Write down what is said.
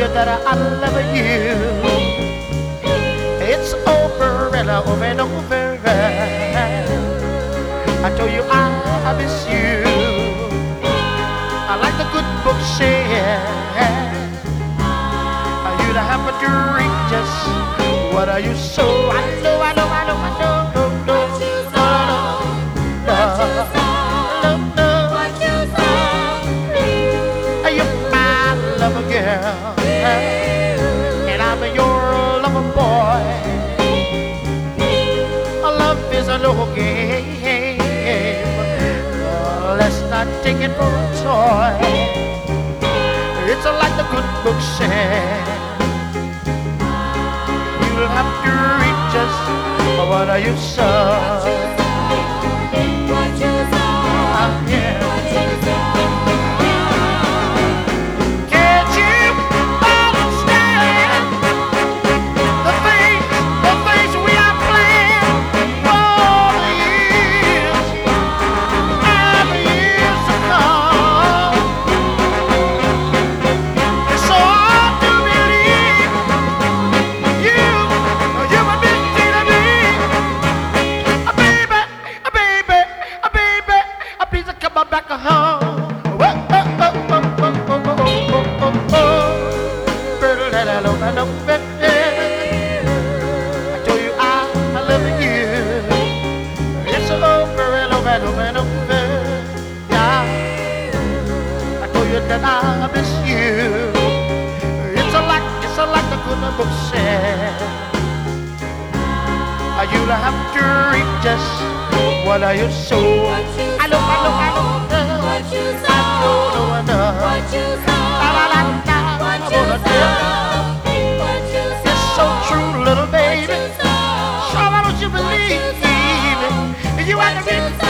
that I love you. It's over and over and over. I told you I miss you. I like the good book said. You'd have a drink just what are you so? I know. You're my lover girl, and I'm your lover boy. Love is a little game. Let's not take it for a toy. It's like the good book said. You'll have to reach us. What are you so? Back home. I told you I love you. It's over and over and over and over. Yeah. I told you that I miss you. It's like the good book said. You'll have to reach us. What are you so? I know. What you saw, what you It's so true, little baby. So why don't you believe me? You had to be